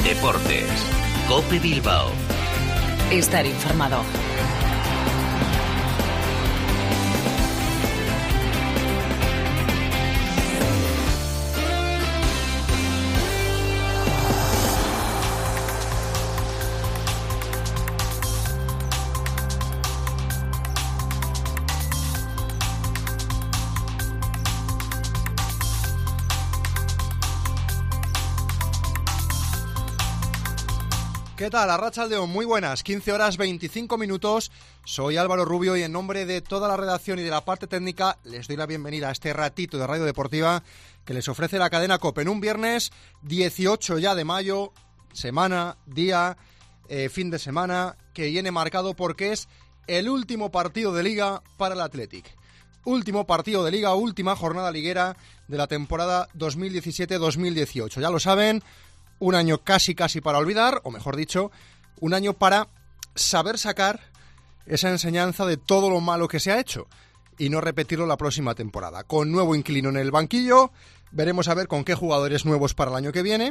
Deportes. COPE Bilbao. Estar informado. ¿Qué tal? Arratsaldeon, muy buenas, 15 horas 25 minutos. Soy Álvaro Rubio y en nombre de toda la redacción y de la parte técnica les doy la bienvenida a este ratito de Radio Deportiva que les ofrece la cadena COPE en un viernes 18 ya de mayo, semana, día, fin de semana, que viene marcado porque es el último partido de Liga para el Athletic. Último partido de Liga, última jornada liguera de la temporada 2017-2018. Ya lo saben. Un año casi para olvidar, o mejor dicho, un año para saber sacar esa enseñanza de todo lo malo que se ha hecho y no repetirlo la próxima temporada. Con nuevo inquilino en el banquillo, veremos a ver con qué jugadores nuevos para el año que viene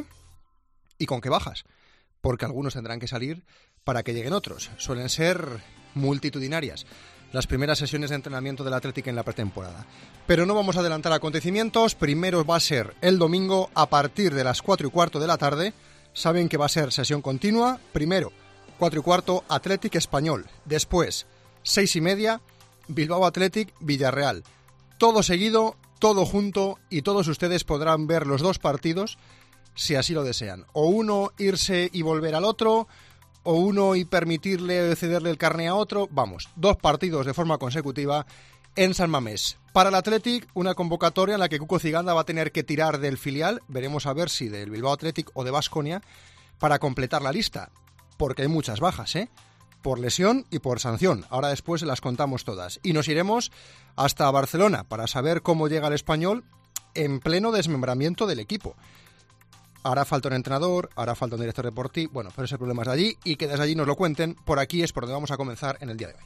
y con qué bajas, porque algunos tendrán que salir para que lleguen otros. Suelen ser multitudinarias las primeras sesiones de entrenamiento del Athletic en la pretemporada. Pero no vamos a adelantar acontecimientos. Primero va a ser el domingo a partir de las 4:15 de la tarde. Saben que va a ser sesión continua. Primero, 4:15, Athletic Español. Después, 6:30, Bilbao Athletic Villarreal. Todo seguido, todo junto, y todos ustedes podrán ver los dos partidos si así lo desean. O uno irse y volver al otro, o uno y permitirle cederle el carné a otro. Vamos, dos partidos de forma consecutiva en San Mamés. Para el Athletic, una convocatoria en la que Cuco Ciganda va a tener que tirar del filial, veremos a ver si del Bilbao Athletic o de Baskonia, para completar la lista, porque hay muchas bajas, por lesión y por sanción. Ahora después las contamos todas. Y nos iremos hasta Barcelona para saber cómo llega el Español en pleno desmembramiento del equipo. Hará falta un entrenador, hará falta un director deportivo, bueno, pero ese problema es de allí, y que desde allí nos lo cuenten. Por aquí es por donde vamos a comenzar en el día de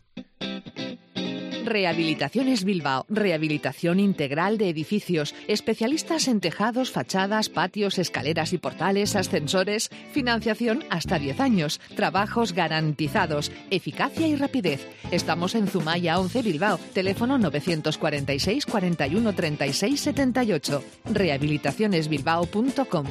hoy. Rehabilitaciones Bilbao, rehabilitación integral de edificios, especialistas en tejados, fachadas, patios, escaleras y portales, ascensores, financiación hasta 10 años, trabajos garantizados, eficacia y rapidez. Estamos en Zumaya 11 Bilbao, teléfono 946 41 36 78, rehabilitacionesbilbao.com.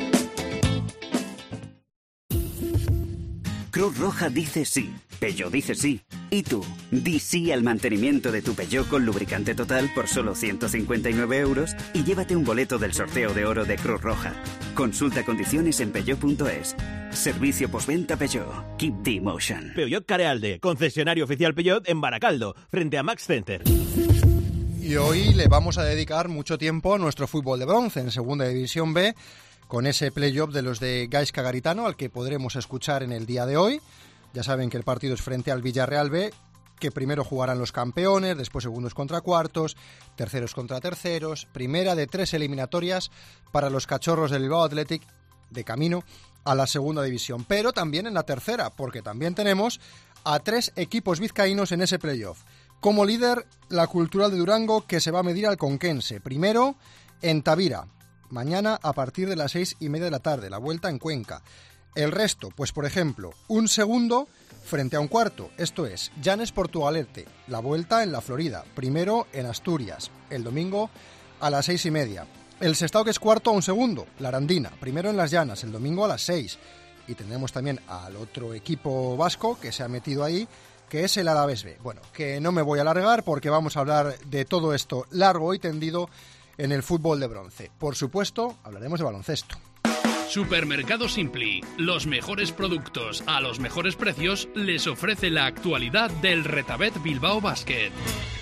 Cruz Roja dice sí, Peugeot dice sí. ¿Y tú? Di sí al mantenimiento de tu Peugeot con lubricante total por solo 159 euros y llévate un boleto del sorteo de oro de Cruz Roja. Consulta condiciones en peugeot.es. Servicio postventa Peugeot. Keep the emotion. Peugeot Carealde, concesionario oficial Peugeot en Baracaldo, frente a Max Center. Y hoy le vamos a dedicar mucho tiempo a nuestro fútbol de bronce en Segunda División B, con ese play-off de los de Gaizka Garitano, al que podremos escuchar en el día de hoy. Ya saben que el partido es frente al Villarreal B, que primero jugarán los campeones, después segundos contra cuartos, terceros contra terceros, primera de 3 eliminatorias para los cachorros del Bilbao Athletic de camino a la segunda división. Pero también en la tercera, porque también tenemos a 3 equipos vizcaínos en ese playoff. Como líder, la Cultural de Durango, que se va a medir al Conquense. Primero en Tavira, mañana a partir de las 6:30 de la tarde, la vuelta en Cuenca. El resto, pues por ejemplo, un segundo frente a un cuarto, esto es, Llanes Portugalete, la vuelta en la Florida, primero en Asturias, el domingo a las 6:30. El Sestao, que es cuarto, a un segundo, la Arandina, primero en Las Llanas, el domingo a las 6. Y tendremos también al otro equipo vasco que se ha metido ahí, que es el Alavés B. Bueno, que no me voy a alargar porque vamos a hablar de todo esto largo y tendido en el fútbol de bronce. Por supuesto, hablaremos de baloncesto. Supermercado Simpli, los mejores productos a los mejores precios, les ofrece la actualidad del Retabet Bilbao Basket.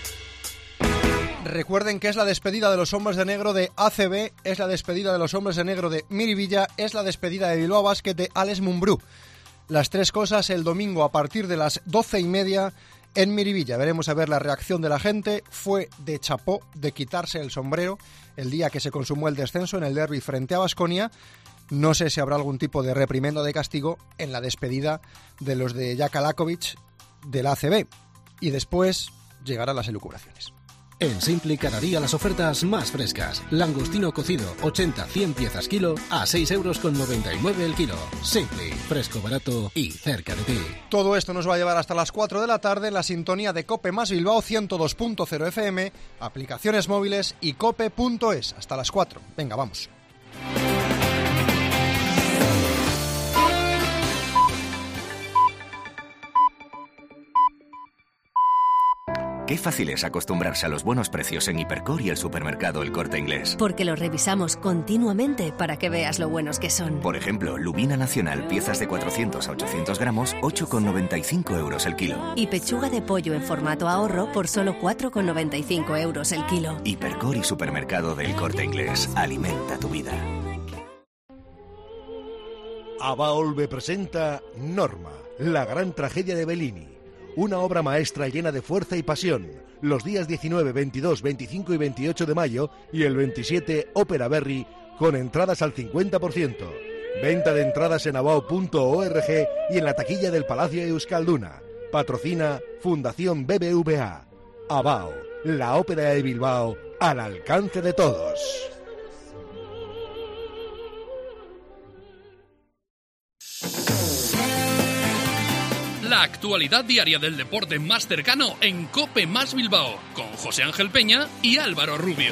Recuerden que es la despedida de los hombres de negro de ACB, es la despedida de los hombres de negro de Miribilla, es la despedida de Bilbao Basket de Alex Mumbrú. Las tres cosas el domingo a partir de las 12:30 en Miribilla. Veremos a ver la reacción de la gente. Fue de chapó, de quitarse el sombrero el día que se consumó el descenso en el derbi frente a Baskonia. No sé si habrá algún tipo de reprimenda o de castigo en la despedida de los de Jaka Lakovic del ACB. Y después llegarán las elucubraciones. En Simpli cada día las ofertas más frescas. Langostino cocido 80-100 piezas kilo a 6,99 € el kilo. Simpli, fresco, barato y cerca de ti. Todo esto nos va a llevar hasta las 4 de la tarde en la sintonía de COPE más Bilbao 102.0 FM, aplicaciones móviles y cope.es. Hasta las 4. Venga, vamos. Qué fácil es acostumbrarse a los buenos precios en Hipercor y el supermercado El Corte Inglés. Porque los revisamos continuamente para que veas lo buenos que son. Por ejemplo, lubina nacional, piezas de 400 a 800 gramos, 8,95 € el kilo. Y pechuga de pollo en formato ahorro por solo 4,95 € el kilo. Hipercor y supermercado del Corte Inglés. Alimenta tu vida. Abaolve presenta Norma, la gran tragedia de Bellini. Una obra maestra llena de fuerza y pasión. Los días 19, 22, 25 y 28 de mayo y el 27, Ópera Berry, con entradas al 50%. Venta de entradas en abao.org y en la taquilla del Palacio de Euskalduna. Patrocina Fundación BBVA. Abao, la ópera de Bilbao, al alcance de todos. La actualidad diaria del deporte más cercano en COPE más Bilbao, con José Ángel Peña y Álvaro Rubio.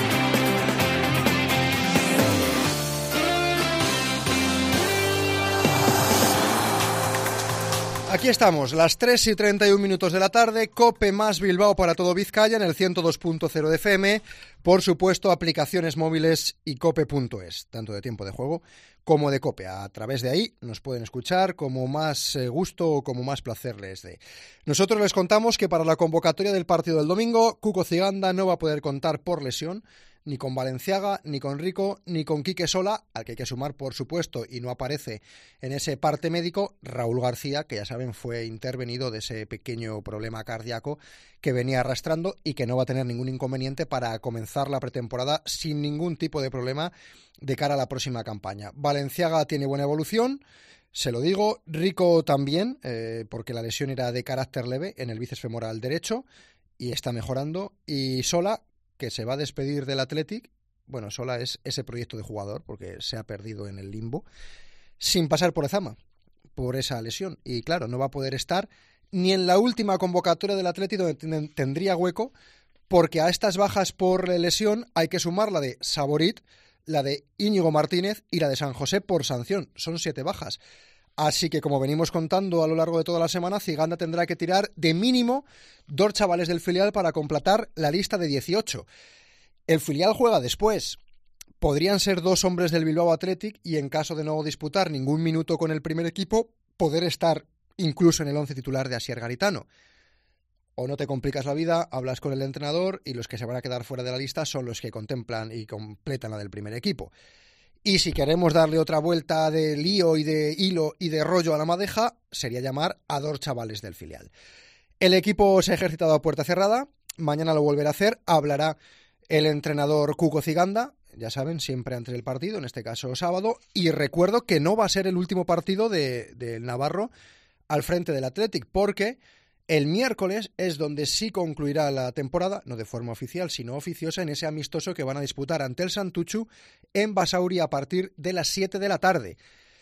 Aquí estamos, las 3:31 de la tarde, COPE más Bilbao para todo Vizcaya en el 102.0 de FM, por supuesto aplicaciones móviles y cope.es, tanto de tiempo de juego como de COPE. A través de ahí nos pueden escuchar como más gusto o como más placer les dé. Nosotros les contamos que para la convocatoria del partido del domingo, Cuco Ciganda no va a poder contar por lesión ni con Valenciaga, ni con Rico, ni con Quique Sola, al que hay que sumar, por supuesto, y no aparece en ese parte médico, Raúl García, que ya saben fue intervenido de ese pequeño problema cardíaco que venía arrastrando y que no va a tener ningún inconveniente para comenzar la pretemporada sin ningún tipo de problema de cara a la próxima campaña. Valenciaga tiene buena evolución, se lo digo, Rico también, porque la lesión era de carácter leve en el bíceps femoral derecho y está mejorando, y Sola, que se va a despedir del Athletic. Bueno, Sola es ese proyecto de jugador porque se ha perdido en el limbo sin pasar por Ezama, por esa lesión, y claro, no va a poder estar ni en la última convocatoria del Athletic donde tendría hueco, porque a estas bajas por lesión hay que sumar la de Saborit, la de Íñigo Martínez y la de San José por sanción. Son 7 bajas. Así que, como venimos contando a lo largo de toda la semana, Ciganda tendrá que tirar de mínimo 2 chavales del filial para completar la lista de 18. El filial juega después. Podrían ser 2 hombres del Bilbao Athletic y, en caso de no disputar ningún minuto con el primer equipo, poder estar incluso en el 11 titular de Asier Garitano. O no te complicas la vida, hablas con el entrenador y los que se van a quedar fuera de la lista son los que contemplan y completan la del primer equipo. Y si queremos darle otra vuelta de lío y de hilo y de rollo a la madeja, sería llamar a 2 chavales del filial. El equipo se ha ejercitado a puerta cerrada, mañana lo volverá a hacer, hablará el entrenador Cuco Ciganda, ya saben, siempre antes del partido, en este caso sábado, y recuerdo que no va a ser el último partido del Navarro al frente del Athletic, porque el miércoles es donde sí concluirá la temporada, no de forma oficial, sino oficiosa, en ese amistoso que van a disputar ante el Santuchu en Basauri a partir de las 7 de la tarde.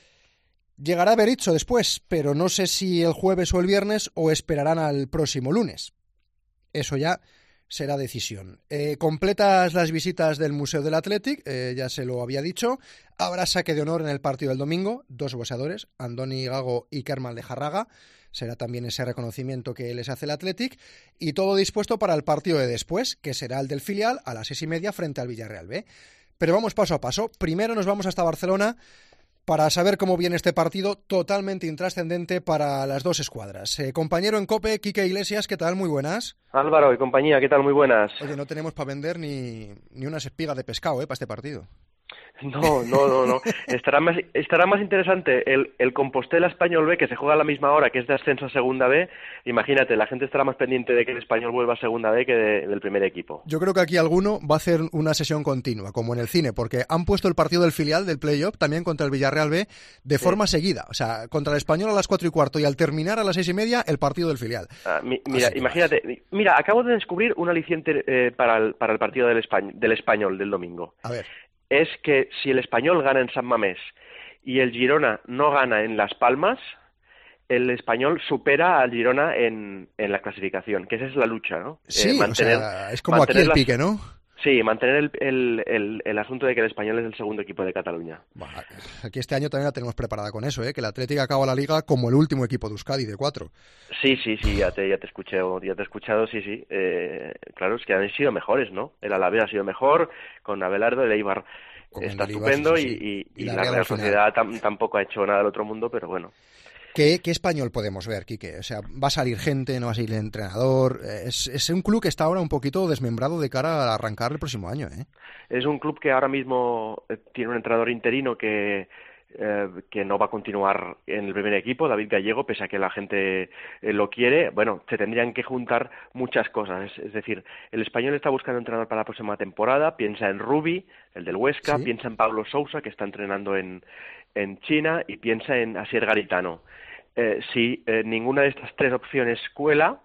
Llegará Berizzo después, pero no sé si el jueves o el viernes o esperarán al próximo lunes. Eso ya será decisión. Completas las visitas del Museo del Athletic, ya se lo había dicho. Habrá saque de honor en el partido del domingo, 2 boxeadores, Andoni Gago y Kerman Lejarraga. Será también ese reconocimiento que les hace el Athletic, y todo dispuesto para el partido de después, que será el del filial a las 6:30 frente al Villarreal B. Pero vamos paso a paso. Primero nos vamos hasta Barcelona para saber cómo viene este partido totalmente intrascendente para las 2 escuadras. Compañero en COPE, Quique Iglesias, ¿qué tal? Muy buenas. Álvaro y compañía, ¿qué tal? Muy buenas. Oye, no tenemos para vender ni unas espigas de pescado, para este partido. No. Estará más interesante el Compostela Español B, que se juega a la misma hora, que es de ascenso a Segunda B. Imagínate, la gente estará más pendiente de que el Español vuelva a Segunda B que del primer equipo. Yo creo que aquí alguno va a hacer una sesión continua, como en el cine, porque han puesto el partido del filial del play-off también contra el Villarreal B de forma seguida. O sea, contra el Español a las 4:15 y al terminar a las 6:30 el partido del filial. Mira, imagínate. Mira, acabo de descubrir un aliciente para el partido del Español del domingo. A ver. Es que si el Español gana en San Mamés y el Girona no gana en Las Palmas, el Español supera al Girona en la clasificación, que esa es la lucha, ¿no? Sí, o sea, es como aquí el pique, ¿no? Sí, mantener el asunto de que el Español es el segundo equipo de Cataluña. Bueno, aquí este año también la tenemos preparada con eso, que el Atlético acaba la Liga como el último equipo de Euskadi, de 4. Sí, ya te he escuchado, sí. Claro, es que han sido mejores, ¿no? El Alavés ha sido mejor, con Abelardo, el Eibar está estupendo, sí. y la Real Sociedad tampoco ha hecho nada del otro mundo, pero bueno. ¿Qué Español podemos ver, Quique? O sea, ¿va a salir gente, no va a salir el entrenador? Es un club que está ahora un poquito desmembrado de cara a arrancar el próximo año, ¿eh? Es un club que ahora mismo tiene un entrenador interino que no va a continuar en el primer equipo, David Gallego, pese a que la gente lo quiere. Bueno, se tendrían que juntar muchas cosas. Es decir, el Español está buscando entrenador para la próxima temporada, piensa en Rubi, el del Huesca, ¿sí? Piensa en Pablo Sousa, que está entrenando en China, y piensa en Asier Garitano. Si ninguna de estas tres opciones cuela,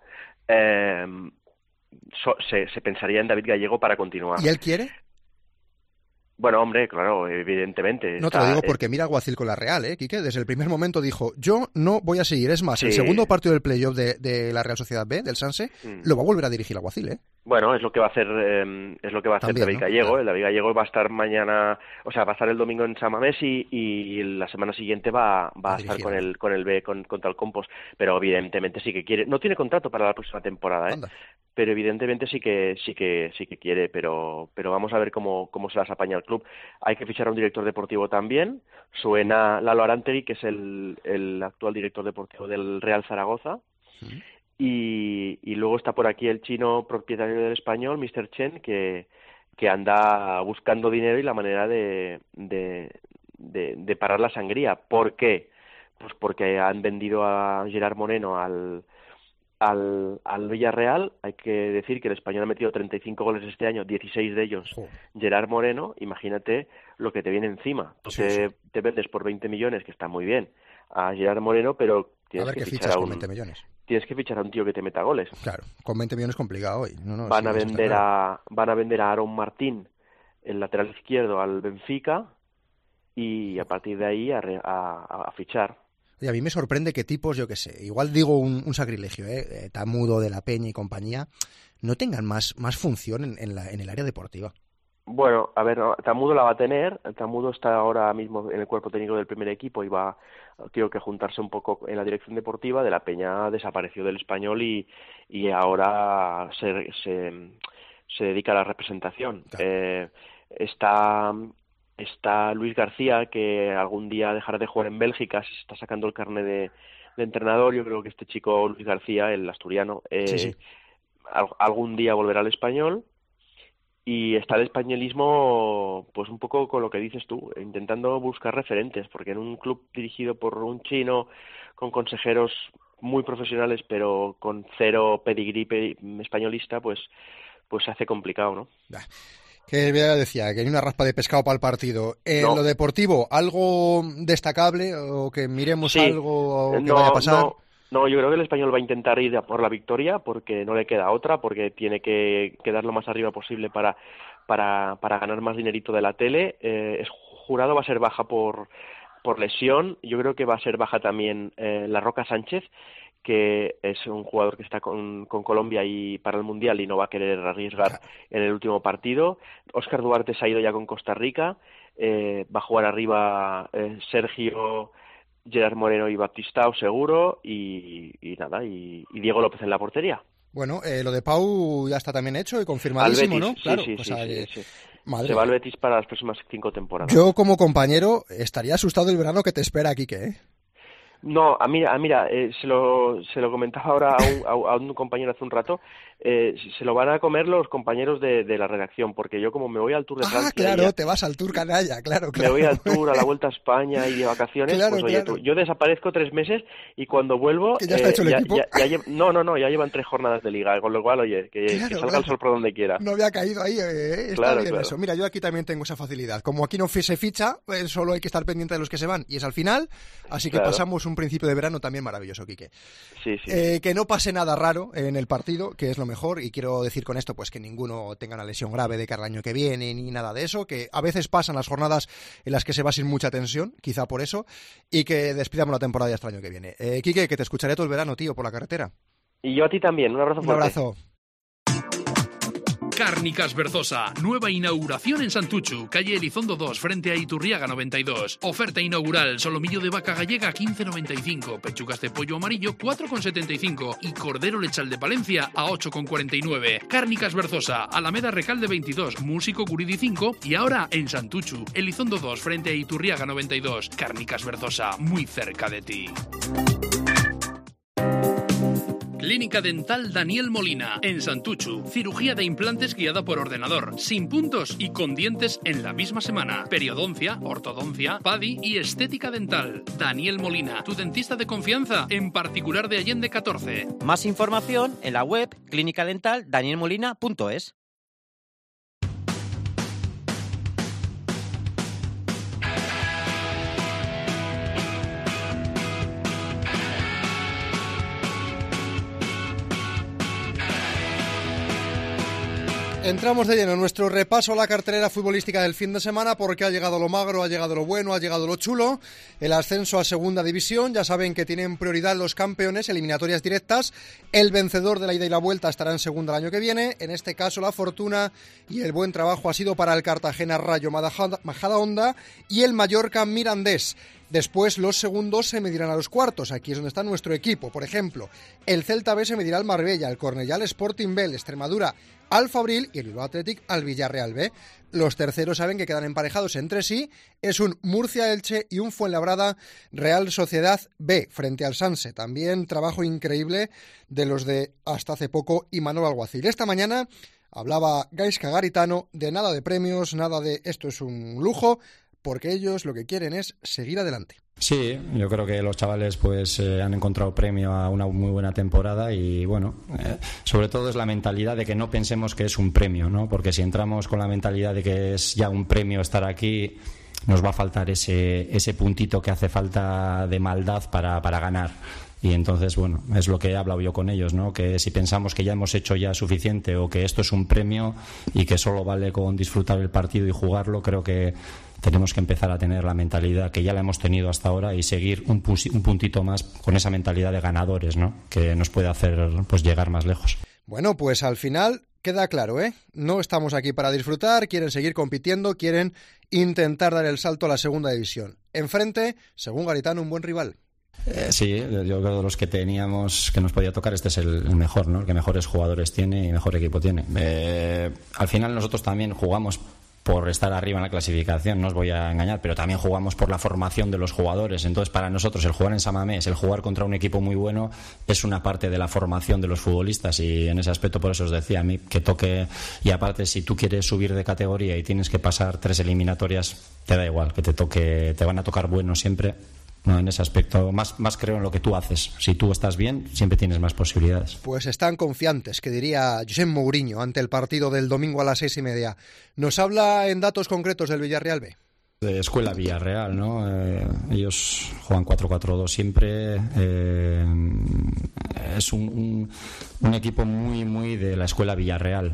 se pensaría en David Gallego para continuar. ¿Y él quiere? Bueno, hombre, claro, evidentemente. No, te lo digo porque mira Alguacil con la Real, Quique. Desde el primer momento dijo, yo no voy a seguir. Es más, sí. El segundo partido del playoff de la Real Sociedad B, del Sanse, lo va a volver a dirigir Alguacil, Bueno, es lo que va a hacer también, David Gallego. Claro. El David Gallego va a estar mañana, o sea, va a estar el domingo en San Mamés y la semana siguiente va a estar con el B contra el Compos. Pero evidentemente sí que quiere. No tiene contrato para la próxima temporada, Anda. Pero evidentemente sí que quiere, pero vamos a ver cómo se las apaña el club. Hay que fichar a un director deportivo también. Suena Lalo Arantegui, que es el actual director deportivo del Real Zaragoza. Sí. Y luego está por aquí el chino propietario del Español, Mr. Chen, que anda buscando dinero y la manera de parar la sangría. ¿Por qué? Pues porque han vendido a Gerard Moreno al Villarreal. Hay que decir que el Español ha metido 35 goles este año, 16 de ellos Gerard Moreno. Imagínate lo que te viene encima. Sí. Te vendes por 20 millones, que está muy bien, a Gerard Moreno, pero tienes que fichar a 20 millones. Tienes que fichar a un tío que te meta goles. Claro, con 20 millones complicado hoy. Van a vender a Aaron Martín, el lateral izquierdo, al Benfica, y a partir de ahí a fichar. Y a mí me sorprende que tipos, yo qué sé, igual digo un sacrilegio, Tamudo, De la Peña y compañía, no tengan más función en el área deportiva. Bueno, a ver, Tamudo la va a tener. Tamudo está ahora mismo en el cuerpo técnico del primer equipo y tiene que juntarse un poco en la dirección deportiva. De la Peña desapareció del Español y ahora se dedica a la representación. Claro. Está Luis García, que algún día dejará de jugar en Bélgica, se está sacando el carnet de entrenador. Yo creo que este chico, Luis García, el asturiano, sí. Algún día volverá al Español. Y está el españolismo, pues un poco con lo que dices tú, intentando buscar referentes, porque en un club dirigido por un chino, con consejeros muy profesionales, pero con cero pedigrí españolista, pues se hace complicado, ¿no? Que decía, que hay una raspa de pescado para el partido. Lo deportivo, ¿algo destacable o que miremos algo que vaya a pasar? No, yo creo que el Español va a intentar ir por la victoria porque no le queda otra, porque tiene que quedar lo más arriba posible para ganar más dinerito de la tele. Jurado va a ser baja por lesión. Yo creo que va a ser baja también La Roca Sánchez, que es un jugador que está con Colombia y para el Mundial y no va a querer arriesgar en el último partido. Óscar Duarte se ha ido ya con Costa Rica. Va a jugar arriba Sergio, Gerard Moreno y Baptistao seguro y Diego López en la portería. Bueno, lo de Pau ya está también hecho y confirmadísimo, Betis, ¿no? Claro, sí. Madre. Se va al Betis para las próximas 5 temporadas. Yo como compañero estaría asustado del verano que te espera, Quique, No, mira, se lo comentaba ahora a un compañero hace un rato, se lo van a comer los compañeros de la redacción, porque yo como me voy al Tour de Francia... claro, te vas al Tour canalla, claro. Me voy al Tour, a la Vuelta a España y de vacaciones, claro, pues oye, claro. Yo desaparezco 3 meses y cuando vuelvo... Que ya está hecho el equipo. Ya llevan 3 jornadas de liga, con lo cual, oye, que salga el sol por donde quiera. No había caído ahí, está bien eso. Mira, yo aquí también tengo esa facilidad. Como aquí no se ficha, solo hay que estar pendiente de los que se van, y es al final, así que pasamos un principio de verano también maravilloso, Quique. Sí. Que no pase nada raro en el partido, que es lo mejor, y quiero decir con esto pues que ninguno tenga una lesión grave de cara al año que viene, ni nada de eso, que a veces pasan las jornadas en las que se va sin mucha tensión, quizá por eso, y que despidamos la temporada ya hasta el año que viene. Quique, que te escucharé todo el verano, tío, por la carretera. Y yo a ti también, un abrazo fuerte. Un abrazo. Cárnicas Berzosa, nueva inauguración en Santuchu, calle Elizondo 2, frente a Iturriaga 92. Oferta inaugural, solomillo de vaca gallega 15,95, pechugas de pollo amarillo 4,75 y cordero lechal de Palencia a 8,49. Cárnicas Berzosa, Alameda Recalde 22, Músico Guridi 5 y ahora en Santuchu, Elizondo 2, frente a Iturriaga 92. Cárnicas Berzosa, muy cerca de ti. Clínica Dental Daniel Molina, en Santuchu. Cirugía de implantes guiada por ordenador, sin puntos y con dientes en la misma semana. Periodoncia, ortodoncia, PADI y estética dental. Daniel Molina, tu dentista de confianza, en particular de Allende 14. Más información en la web clinicadentaldanielmolina.es. Entramos de lleno en nuestro repaso a la cartelera futbolística del fin de semana, porque ha llegado lo magro, ha llegado lo bueno, ha llegado lo chulo. El ascenso a segunda división, ya saben que tienen prioridad los campeones, eliminatorias directas. El vencedor de la ida y la vuelta estará en segunda el año que viene. En este caso la fortuna y el buen trabajo ha sido para el Cartagena Rayo Majadahonda y el Mallorca Mirandés. Después los segundos se medirán a los cuartos, aquí es donde está nuestro equipo. Por ejemplo, el Celta B se medirá al Marbella, el Cornellal Sporting B, el Extremadura al Fabril y el Bilbao Athletic al Villarreal B. Los terceros saben que quedan emparejados entre sí, es un Murcia-Elche y un Fuenlabrada Real Sociedad B frente al Sanse. También trabajo increíble de los de hasta hace poco Imanol Alguacil. Esta mañana hablaba Gaizka Garitano de nada de premios, nada de esto es un lujo, porque ellos lo que quieren es seguir adelante. Sí, yo creo que los chavales pues han encontrado premio a una muy buena temporada y bueno, sobre todo es la mentalidad de que no pensemos que es un premio, ¿no? Porque si entramos con la mentalidad de que es ya un premio estar aquí, nos va a faltar ese puntito que hace falta de maldad para ganar. Y entonces, bueno, es lo que he hablado yo con ellos, ¿no? Que si pensamos que ya hemos hecho ya suficiente o que esto es un premio y que solo vale con disfrutar el partido y jugarlo, creo que tenemos que empezar a tener la mentalidad que ya la hemos tenido hasta ahora y seguir un puntito más con esa mentalidad de ganadores, ¿no? Que nos puede hacer pues llegar más lejos. Bueno, pues al final queda claro, ¿eh? No estamos aquí para disfrutar, quieren seguir compitiendo, quieren intentar dar el salto a la segunda división. Enfrente, según Garitano, un buen rival. Sí, yo creo de los que teníamos que nos podía tocar, este es el mejor, ¿no? El que mejores jugadores tiene y mejor equipo tiene. Al final nosotros también jugamos por estar arriba en la clasificación, no os voy a engañar, pero también jugamos por la formación de los jugadores. Entonces, para nosotros, el jugar en San Mamés, el jugar contra un equipo muy bueno, es una parte de la formación de los futbolistas y en ese aspecto, por eso os decía a mí que toque. Y aparte, si tú quieres subir de categoría y tienes que pasar 3 eliminatorias, te da igual, que te toque, te van a tocar buenos siempre. No, en ese aspecto, más creo en lo que tú haces. Si tú estás bien, siempre tienes más posibilidades. Pues están confiantes, que diría José Mourinho ante el partido del domingo a las 6:30. Nos habla en datos concretos del Villarreal B. De Escuela Villarreal, ¿no? Ellos juegan 4-4-2 siempre. Es un equipo muy de la Escuela Villarreal.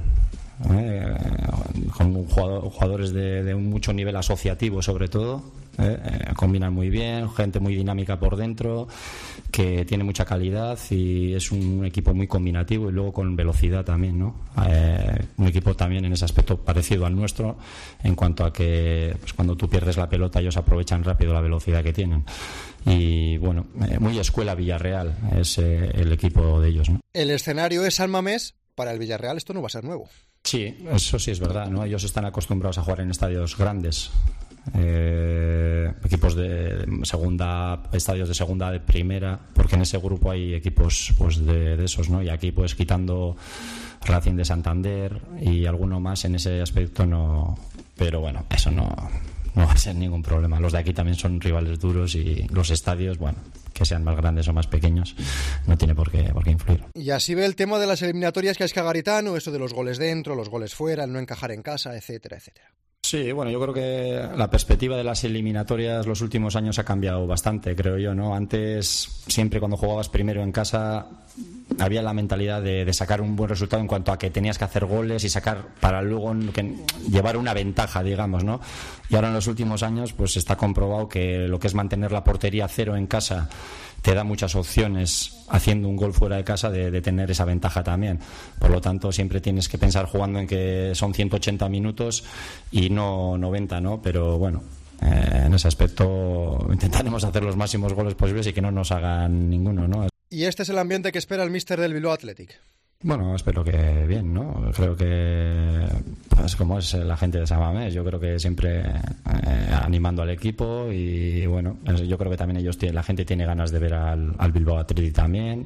Con jugadores de mucho nivel asociativo sobre todo, combinan muy bien, gente muy dinámica por dentro, que tiene mucha calidad y es un equipo muy combinativo y luego con velocidad también, ¿no? Un equipo también en ese aspecto parecido al nuestro en cuanto a que pues, cuando tú pierdes la pelota ellos aprovechan rápido la velocidad que tienen y bueno, muy Escuela Villarreal es el equipo de ellos, ¿no? El escenario es San Mamés. Para el Villarreal esto no va a ser nuevo. Sí, eso sí es verdad, ¿no? Ellos están acostumbrados a jugar en estadios grandes. equipos de segunda, estadios de segunda, de primera, porque en ese grupo hay equipos pues de esos, ¿no? Y aquí pues quitando Racing de Santander y alguno más en ese aspecto no, pero bueno, eso no va a ser ningún problema. Los de aquí también son rivales duros y los estadios, bueno, que sean más grandes o más pequeños, no tiene por qué influir. Y así ve el tema de las eliminatorias que es Garitano, eso de los goles dentro, los goles fuera, el no encajar en casa, etcétera, etcétera. Sí, bueno, yo creo que la perspectiva de las eliminatorias los últimos años ha cambiado bastante, creo yo, ¿no? Antes, siempre cuando jugabas primero en casa, había la mentalidad de sacar un buen resultado en cuanto a que tenías que hacer goles y sacar para luego llevar una ventaja, digamos, ¿no? Y ahora en los últimos años pues está comprobado que lo que es mantener la portería cero en casa te da muchas opciones haciendo un gol fuera de casa de tener esa ventaja también. Por lo tanto, siempre tienes que pensar jugando en que son 180 minutos y no 90, ¿no? Pero bueno, en ese aspecto intentaremos hacer los máximos goles posibles y que no nos hagan ninguno, ¿no? Y este es el ambiente que espera el míster del Bilbao Athletic. Bueno, espero que bien, ¿no? Creo que, pues como es la gente de San Mamés, yo creo que siempre animando al equipo y bueno, yo creo que también la gente tiene ganas de ver al Bilbao Athletic también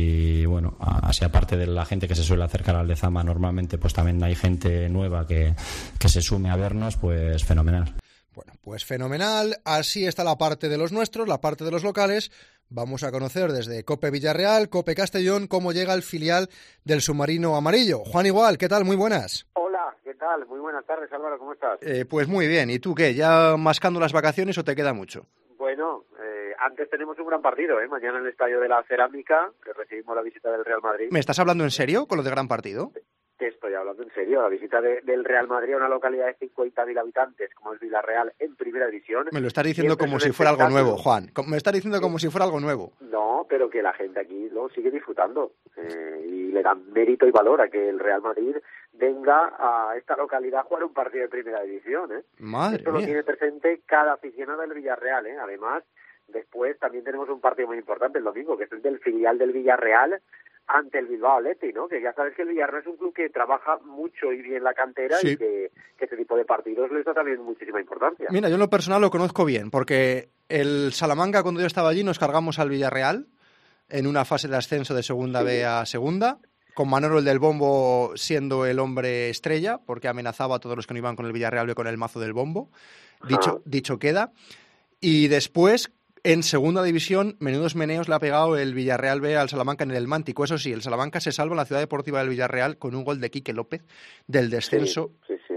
y bueno, así aparte de la gente que se suele acercar al Lezama normalmente, pues también hay gente nueva que se sume a vernos, pues fenomenal. Bueno, pues fenomenal, así está la parte de los nuestros, la parte de los locales. Vamos a conocer desde COPE Villarreal, COPE Castellón, cómo llega el filial del submarino amarillo. Juan Igual, ¿qué tal? Muy buenas. Hola, ¿qué tal? Muy buenas tardes, Álvaro, ¿cómo estás? Pues muy bien, ¿y tú qué? ¿Ya mascando las vacaciones o te queda mucho? Bueno, antes tenemos un gran partido, mañana en el Estadio de la Cerámica, que recibimos la visita del Real Madrid. ¿Me estás hablando en serio con lo de gran partido? Te estoy hablando en serio, la visita del Real Madrid a una localidad de 50.000 habitantes como es Villarreal en primera división. Me lo estás diciendo como si fuera algo nuevo, Juan. Me estás diciendo como si fuera algo nuevo. No, pero que la gente aquí lo sigue disfrutando y le dan mérito y valor a que el Real Madrid venga a esta localidad a jugar un partido de primera división. Madre Esto mía. lo tiene presente cada aficionado del Villarreal. Además, después también tenemos un partido muy importante el domingo, que es el del filial del Villarreal ante el Bilbao Athletic, ¿no? Que ya sabes que el Villarreal es un club que trabaja mucho y bien la cantera, sí, y que este tipo de partidos les da también muchísima importancia. Mira, yo en lo personal lo conozco bien, porque el Salamanca, cuando yo estaba allí, nos cargamos al Villarreal en una fase de ascenso de segunda B a segunda, con Manolo el del bombo siendo el hombre estrella, porque amenazaba a todos los que no iban con el Villarreal con el mazo del bombo. Dicho queda. Y después, en segunda división, menudos meneos le ha pegado el Villarreal B al Salamanca en el Mántico. Eso sí, el Salamanca se salva en la Ciudad Deportiva del Villarreal con un gol de Quique López del descenso,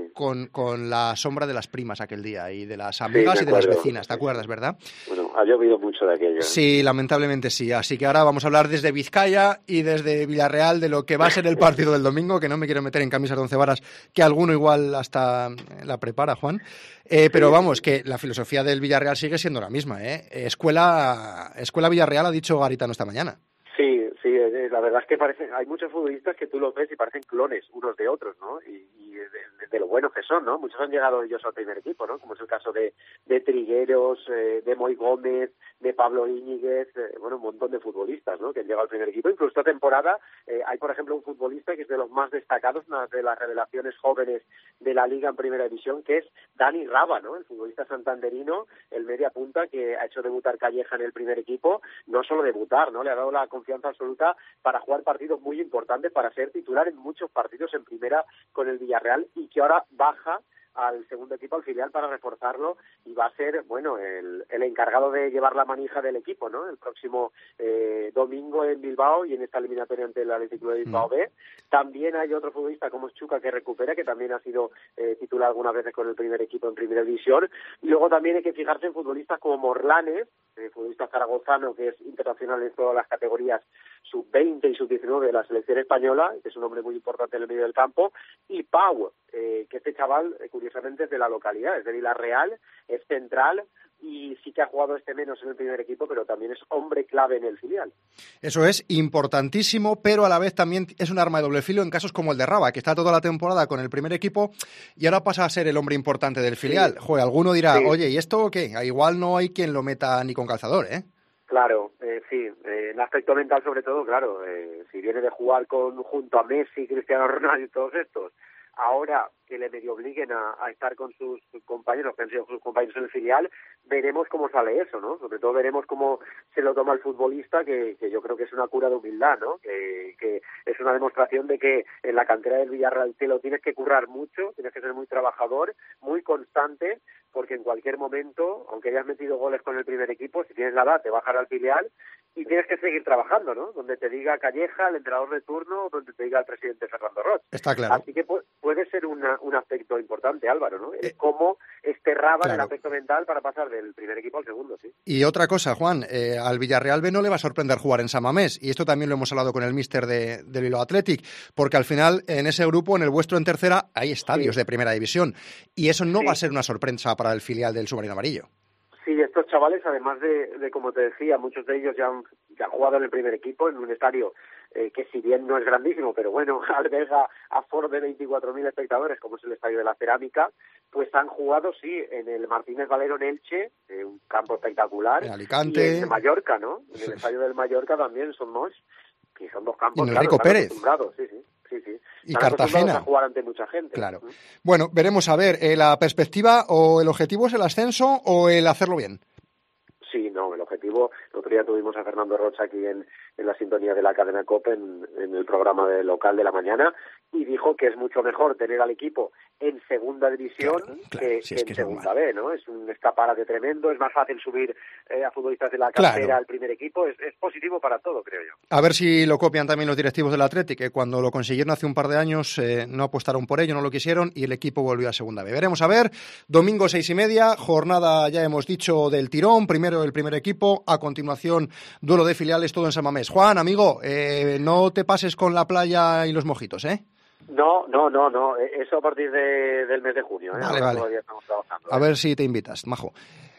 con la sombra de las primas aquel día y de las amigas y de las vecinas. ¿Te acuerdas, verdad? Bueno, ha llovido mucho de aquello. Sí, lamentablemente sí. Así que ahora vamos a hablar desde Vizcaya y desde Villarreal de lo que va a ser el partido del domingo, que no me quiero meter en camisas de 11 varas, que alguno igual hasta la prepara, Juan. Pero vamos, que la filosofía del Villarreal sigue siendo la misma, Escuela Villarreal, ha dicho Garitano esta mañana. Sí, la verdad es que hay muchos futbolistas que tú los ves y parecen clones unos de otros, ¿no? Y de lo buenos que son, ¿no? Muchos han llegado ellos al primer equipo, ¿no? Como es el caso de Trigueros, de Moy Gómez, de Pablo Íñiguez, un montón de futbolistas, ¿no? Que han llegado al primer equipo. Incluso esta temporada hay, por ejemplo, un futbolista que es de los más destacados, una de las revelaciones jóvenes de la Liga en Primera División, que es Dani Raba, ¿no? El futbolista santanderino, el media punta que ha hecho debutar Calleja en el primer equipo. No solo debutar, ¿no? Le ha dado la confianza absoluta para jugar partidos muy importantes, para ser titular en muchos partidos en primera con el Villarreal y que ahora baja al segundo equipo, al filial, para reforzarlo y va a ser, el encargado de llevar la manija del equipo, ¿no? El próximo domingo en Bilbao y en esta eliminatoria ante el Athletic Club de Bilbao B. También hay otro futbolista como es Chuca que recupera, que también ha sido titular algunas veces con el primer equipo en primera división. Y luego también hay que fijarse en futbolistas como Morlanes, futbolista zaragozano que es internacional en todas las categorías sub-20 y sub-19 de la selección española, que es un hombre muy importante en el medio del campo, y Pau, que este chaval, curiosamente, es de la localidad, es de Villarreal, es central y sí que ha jugado menos en el primer equipo, pero también es hombre clave en el filial. Eso es importantísimo, pero a la vez también es un arma de doble filo en casos como el de Raba, que está toda la temporada con el primer equipo y ahora pasa a ser el hombre importante del filial. Sí. Joder, alguno dirá, oye, ¿y esto qué? Igual no hay quien lo meta ni con calzador, ¿eh? Claro, sí, en aspecto mental sobre todo, claro, si viene de jugar junto a Messi, Cristiano Ronaldo y todos estos, ahora que le medio obliguen a estar con sus compañeros, que han sido sus compañeros en el filial, veremos cómo sale eso, ¿no? Sobre todo veremos cómo se lo toma el futbolista, que yo creo que es una cura de humildad, ¿no? Que es una demostración de que en la cantera del Villarreal te lo tienes que currar mucho, tienes que ser muy trabajador, muy constante, porque en cualquier momento, aunque hayas metido goles con el primer equipo, si tienes la edad, te bajará al filial y tienes que seguir trabajando, ¿no? Donde te diga Calleja, el entrenador de turno, donde te diga el presidente Fernando Roch. Está claro. Así que puede ser un aspecto importante, Álvaro, ¿no? El cómo Raban el aspecto mental para pasar del primer equipo al segundo, sí. Y otra cosa, Juan, al Villarreal B no le va a sorprender jugar en San Mamés, y esto también lo hemos hablado con el míster del Bilbao Athletic, porque al final en ese grupo, en el vuestro en tercera, hay estadios de primera división, y eso no va a ser una sorpresa para el filial del submarino amarillo. Sí, estos chavales, además de como te decía, muchos de ellos ya han jugado en el primer equipo, en un estadio que si bien no es grandísimo, pero bueno, alberga aforo de 24.000 espectadores, como es el Estadio de la Cerámica, pues han jugado, sí, en el Martínez Valero en Elche, un campo espectacular, en Alicante, y en Mallorca, ¿no? En el Estadio del Mallorca también somos, que son dos campos, y en el Rico Pérez. Sí. Y Cartagena. A jugar ante mucha gente. Claro. Bueno, veremos a ver, la perspectiva o el objetivo es el ascenso o el hacerlo bien. Sí, no, el objetivo, el otro día tuvimos a Fernando Rocha aquí en la sintonía de la cadena COPE en el programa local de la mañana, y dijo que es mucho mejor tener al equipo en segunda división que en segunda B, ¿no? Es un escaparate tremendo, es más fácil subir a futbolistas de la cantera al primer equipo, es positivo para todo, creo yo. A ver si lo copian también los directivos del Athletic, que cuando lo consiguieron hace un par de años no apostaron por ello, no lo quisieron, y el equipo volvió a segunda B. Veremos a ver, domingo 6:30, jornada, ya hemos dicho, del tirón, primero el primer equipo, a continuación duelo de filiales, todo en San Mamés. Juan, amigo, no te pases con la playa y los mojitos, ¿eh? No, eso a partir del mes de junio, ¿eh? Vale. Todavía estamos trabajando, A ver si te invitas, majo.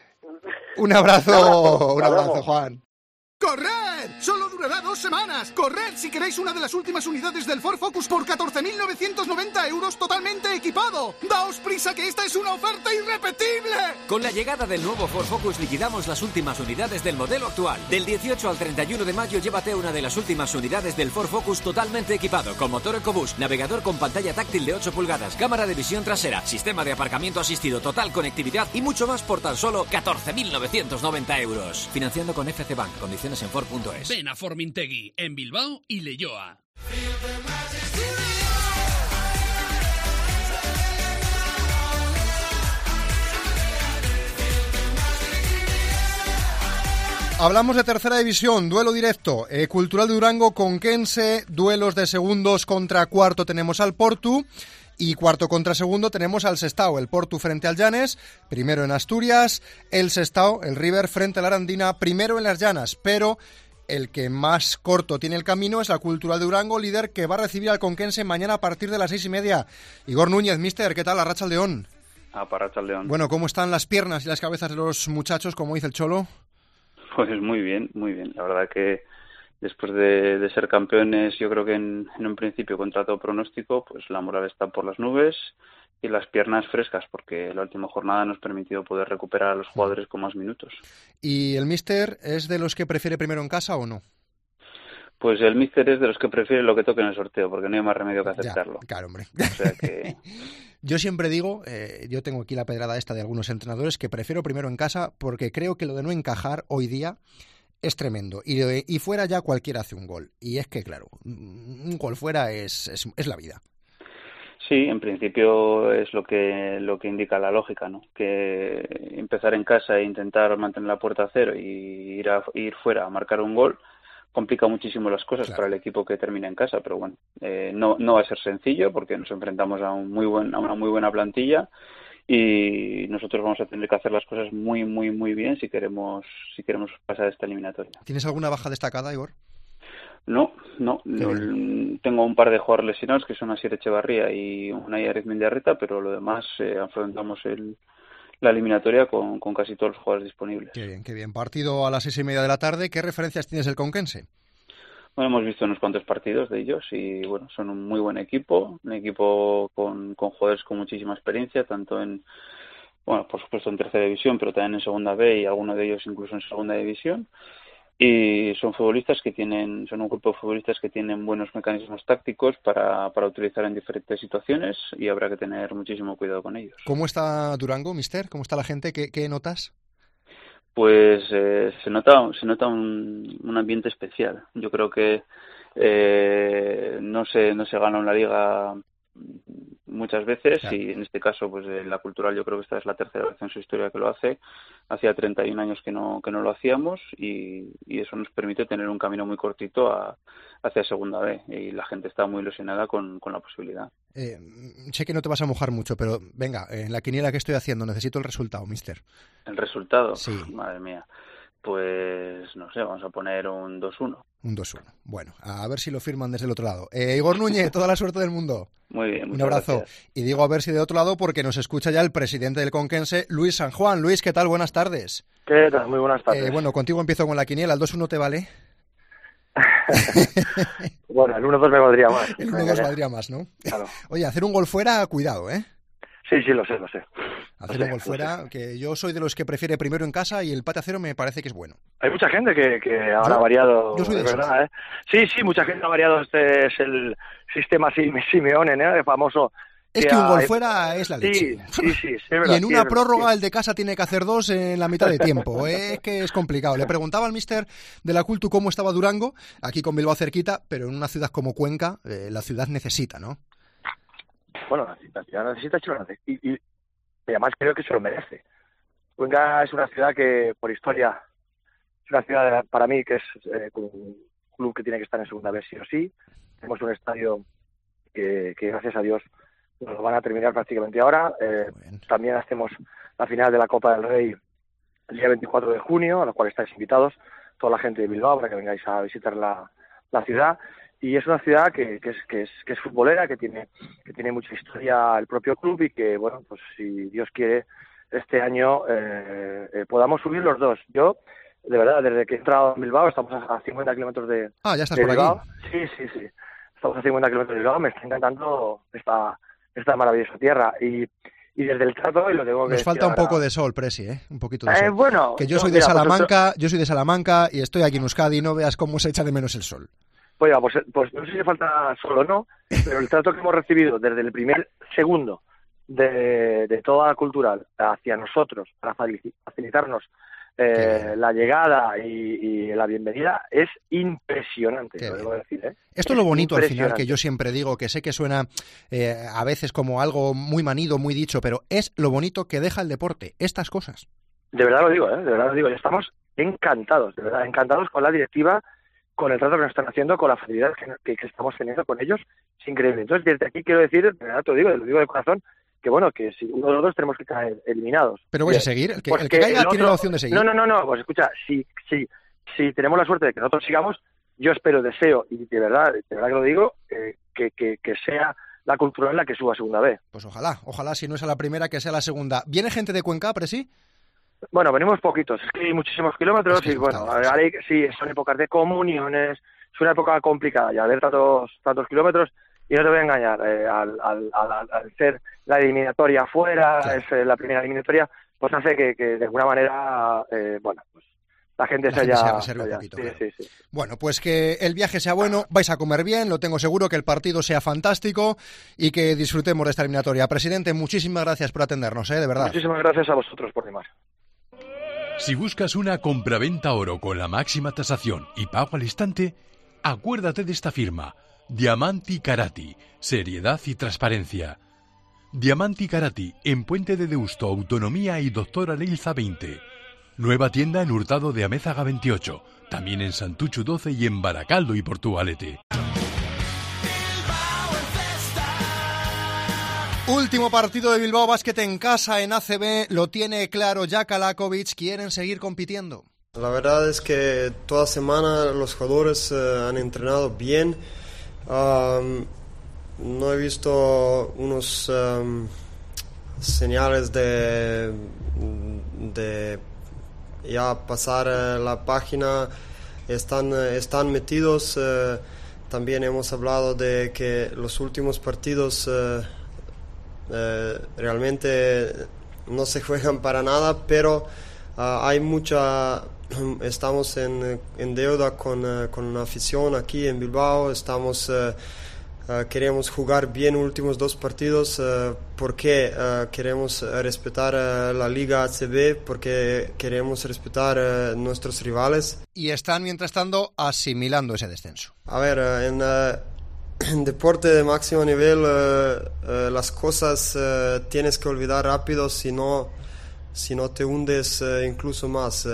Un abrazo, Juan. ¡Corred! ¡Solo durará 2 semanas! ¡Corred si queréis una de las últimas unidades del Ford Focus por 14.990 € totalmente equipado! ¡Daos prisa que esta es una oferta irrepetible! Con la llegada del nuevo Ford Focus liquidamos las últimas unidades del modelo actual. Del 18 al 31 de mayo llévate una de las últimas unidades del Ford Focus totalmente equipado, con motor EcoBoost, navegador con pantalla táctil de 8 pulgadas, cámara de visión trasera, sistema de aparcamiento asistido, total conectividad y mucho más por tan solo 14.990 €. Financiando con FC Bank, condiciones en Ford.es. Ven a Formintegui, en Bilbao y Leioa. Hablamos de tercera división, duelo directo, Cultural de Durango con Conquense, duelos de segundos contra cuarto tenemos al Portu. Y cuarto contra segundo tenemos al Sestao, el Portu frente al Llanes, primero en Asturias, el Sestao, el River frente al Arandina, primero en las Llanas, pero el que más corto tiene el camino es la Cultural de Durango, líder que va a recibir al Conquense mañana a partir de las 6:30. Igor Núñez, míster, ¿qué tal? Arratsaldeón. Arratsaldeón. Bueno, ¿cómo están las piernas y las cabezas de los muchachos, como dice el Cholo? Pues muy bien, muy bien. La verdad que después de ser campeones, yo creo que en un principio contra todo pronóstico, pues la moral está por las nubes y las piernas frescas, porque la última jornada nos ha permitido poder recuperar a los jugadores con más minutos. ¿Y el míster es de los que prefiere primero en casa o no? Pues el míster es de los que prefiere lo que toque en el sorteo, porque no hay más remedio que aceptarlo. Ya, claro, hombre. O sea que... Yo siempre digo, yo tengo aquí la pedrada esta de algunos entrenadores, que prefiero primero en casa porque creo que lo de no encajar hoy día es tremendo. Y fuera ya cualquiera hace un gol. Y es que, claro, un gol fuera es la vida. Sí, en principio es lo que indica la lógica, ¿no? Que empezar en casa e intentar mantener la puerta a cero y ir fuera a marcar un gol complica muchísimo las cosas, claro, para el equipo que termina en casa, pero bueno, no va a ser sencillo porque nos enfrentamos a una muy buena plantilla y nosotros vamos a tener que hacer las cosas muy muy muy bien si queremos pasar esta eliminatoria. ¿Tienes alguna baja destacada, Igor? No, tengo un par de jugadores lesionados que son Asier Echevarría y Unai Arizmendiarreta, pero lo demás afrontamos la eliminatoria con casi todos los jugadores disponibles. Qué bien. Partido a las 6:30 de la tarde. ¿Qué referencias tienes del Conquense? Bueno, hemos visto unos cuantos partidos de ellos y bueno, son un muy buen equipo, un equipo con jugadores con muchísima experiencia, tanto por supuesto en tercera división, pero también en segunda B y algunos de ellos incluso en segunda división. Y son un grupo de futbolistas que tienen buenos mecanismos tácticos para utilizar en diferentes situaciones y habrá que tener muchísimo cuidado con ellos. ¿Cómo está Durango, mister? ¿Cómo está la gente? ¿Qué notas? Pues se nota un ambiente especial. Yo creo que no se gana una liga muchas veces, claro. Y en este caso pues la Cultural yo creo que esta es la tercera vez en su historia que lo hace. Hacía 31 años que no lo hacíamos y eso nos permite tener un camino muy cortito hacia Segunda B y la gente está muy ilusionada con la posibilidad. Sé que no te vas a mojar mucho, pero venga, en la quiniela que estoy haciendo necesito el resultado, mister. ¿El resultado? Sí. Madre mía. Pues no sé, vamos a poner un 2-1. Un 2-1. Bueno, a ver si lo firman desde el otro lado. Igor Núñez, toda la suerte del mundo. Muy bien, un abrazo. Gracias. Y digo a ver si de otro lado porque nos escucha ya el presidente del Conquense, Luis San Juan. Luis, ¿qué tal? Buenas tardes. ¿Qué tal? Muy buenas tardes. Bueno, contigo empiezo con la quiniela. ¿El 2-1 te vale? Bueno, el 1-2 me valdría más. El 1-2 valdría más, ¿no? Claro. Oye, hacer un gol fuera, cuidado, ¿eh? Sí, lo sé. Hacer un gol fuera, que yo soy de los que prefiere primero en casa y el empate a cero me parece que es bueno. Hay mucha gente que ahora ha variado, yo soy de verdad, ¿eh? Sí, mucha gente ha variado. Este es el sistema Simeone, ¿no? El famoso. Es que un gol fuera es la leche. Sí, es verdad. Y en una prórroga el de casa tiene que hacer 2 en la mitad de tiempo. Es que es complicado. Le preguntaba al mister de la Cultu cómo estaba Durango, aquí con Bilbao cerquita, pero en una ciudad como Cuenca, la ciudad necesita, ¿no? Bueno, la ciudad necesita y además creo que se lo merece. Cuenca es una ciudad que, por historia, es una ciudad para mí que es un club que tiene que estar en Segunda B sí o sí. Tenemos un estadio que gracias a Dios nos lo van a terminar prácticamente ahora. También hacemos la final de la Copa del Rey el día 24 de junio, a la cual estáis invitados, toda la gente de Bilbao, para que vengáis a visitar la ciudad. Y es una ciudad que es futbolera, que tiene mucha historia el propio club y que, bueno, pues si Dios quiere, este año podamos subir los dos. Yo, de verdad, desde que he entrado en Bilbao, estamos a 50 kilómetros de ya estás de por Bilbao. aquí. Sí. Estamos a 50 kilómetros de Bilbao, me está encantando esta maravillosa tierra. Y desde el trato, y lo tengo que Nos falta un poco de sol, Presi, un poquito de sol. Bueno, que yo soy de Salamanca y estoy aquí en Euskadi y no veas cómo se echa de menos el sol. Oiga, pues no sé si falta sol o no, pero el trato que hemos recibido desde el primer segundo de toda la Cultural hacia nosotros para facilitarnos la llegada y la bienvenida es impresionante, lo debo decir. Esto es lo bonito al final, que yo siempre digo, que sé que suena a veces como algo muy manido, muy dicho, pero es lo bonito que deja el deporte, estas cosas. De verdad lo digo, y estamos encantados, de verdad, encantados con la directiva, con el trato que nos están haciendo, con la facilidad que estamos teniendo con ellos, es increíble. Entonces, desde aquí quiero decir, de verdad te lo digo de corazón, que bueno, que si uno de los dos tenemos que caer eliminados. ¿Pero vais a seguir? ¿El que caiga tiene la opción de seguir? No, pues escucha, si tenemos la suerte de que nosotros sigamos, yo deseo, y de verdad que lo digo, que sea la Cultural la que suba a Segunda B. Pues ojalá, si no es a la primera, que sea a la segunda. ¿Viene gente de Cuenca, Presi? Bueno, venimos poquitos, es que hay muchísimos kilómetros y bueno, sí, son épocas de comuniones, es una época complicada, ya ver tantos kilómetros, y no te voy a engañar, al ser la eliminatoria afuera, es la primera eliminatoria, pues hace que de alguna manera, pues la gente se reserve un poquito. Sí. Bueno, pues que el viaje sea bueno, vais a comer bien, lo tengo seguro, que el partido sea fantástico y que disfrutemos de esta eliminatoria. Presidente, muchísimas gracias por atendernos, de verdad. Muchísimas gracias a vosotros por demás. Si buscas una compraventa oro con la máxima tasación y pago al instante, acuérdate de esta firma, Diamanti Karati, seriedad y transparencia. Diamanti Karati, en Puente de Deusto, Autonomía y Doctora Leilza 20. Nueva tienda en Hurtado de Amézaga 28, también en Santuchu 12 y en Baracaldo y Portugalete. Último partido de Bilbao Basket en casa en ACB, lo tiene claro Jaka Lakovic, quieren seguir compitiendo. La verdad es que toda semana los jugadores han entrenado bien. No he visto unos señales de ya pasar la página. Están metidos. También hemos hablado de que los últimos partidos realmente no se juegan para nada, pero hay mucha estamos en deuda con una afición aquí en Bilbao, queremos jugar bien los últimos 2 partidos porque queremos respetar la Liga ACB, porque queremos respetar nuestros rivales. Y están, mientras tanto, asimilando ese descenso. A ver, en deporte de máximo nivel las cosas tienes que olvidar rápido, si no te hundes incluso más.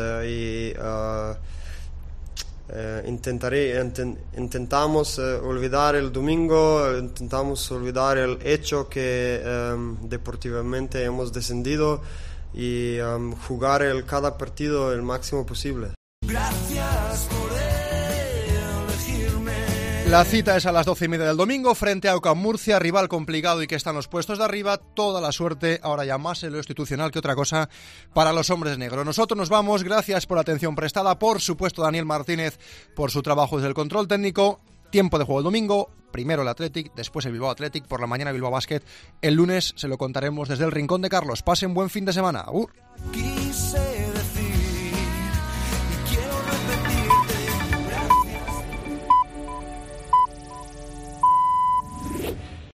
Intentamos olvidar el domingo, intentamos olvidar el hecho que deportivamente hemos descendido y jugar cada partido el máximo posible. Gracias por elegirme. La cita es a las 12:30 del domingo frente a UCAM Murcia, rival complicado y que está en los puestos de arriba. Toda la suerte, ahora ya más en lo institucional que otra cosa, para los hombres negros. Nosotros nos vamos, gracias por la atención prestada, por supuesto Daniel Martínez por su trabajo desde el control técnico. Tiempo de juego el domingo, primero el Athletic, después el Bilbao Athletic, por la mañana Bilbao Basket. El lunes se lo contaremos desde el Rincón de Carlos. Pasen buen fin de semana. ¡Agur!